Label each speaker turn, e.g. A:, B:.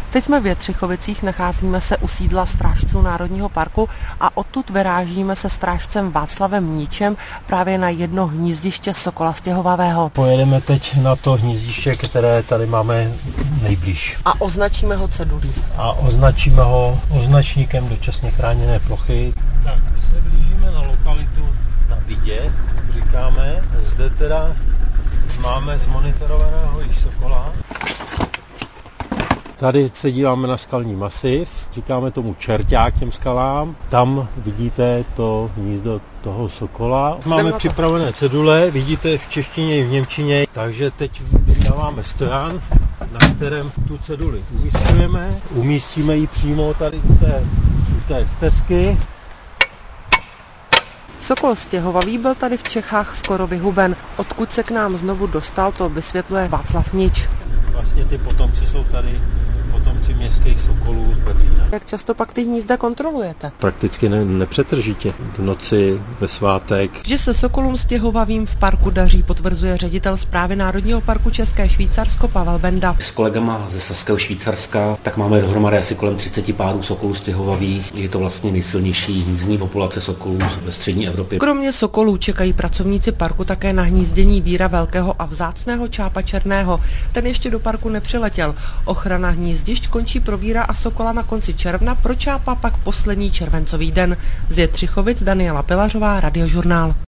A: Teď jsme v Jetřichovicích, nacházíme se u sídla strážců Národního parku a odtud vyrážíme se strážcem Václavem Mničem právě na jedno hnízdiště sokola stěhovavého.
B: Pojedeme teď na to hnízdiště, které tady máme nejblíž.
A: A označíme ho cedulí.
B: A označíme ho označníkem dočasně chráněné plochy. Tak, my se blížíme na lokalitu na Vidě, říkáme. Zde teda máme zmonitorovaného již sokola. Tady se díváme na skalní masiv, říkáme tomu čerťák těm skalám. Tam vidíte to hnízdo toho sokola. Máme připravené cedule, vidíte v češtině i v němčině, takže teď vydáváme stojan, na kterém tu ceduli umístíme ji přímo tady u té stezky.
A: Sokol stěhovavý byl tady v Čechách skoro vyhuben. Odkud se k nám znovu dostal, to vysvětluje Václav Mnič.
B: Vlastně ty potomci jsou tady, potomci městských sokolů z Berlína.
A: Jak často pak ty hnízda kontrolujete?
B: Prakticky nepřetržitě. V noci, ve svátek.
A: Že se sokolům stěhovavým v parku daří, potvrzuje ředitel Správy Národního parku České Švýcarsko Pavel Benda.
C: S kolegama ze Saského Švýcarska tak máme dohromady asi kolem 30 párů sokolů stěhovavých. Je to vlastně nejsilnější hnízdní populace sokolů ve střední Evropě.
A: Kromě sokolů čekají pracovníci parku také na hnízdění víra velkého a vzácného čápa černého. Ten ještě do parku nepřiletěl. Ochrana hnízdišť končí pro víra a sokola na konci června, pro čápa pak poslední červencový den. Z Jetřichovic Daniela Pilařová, Radiožurnál.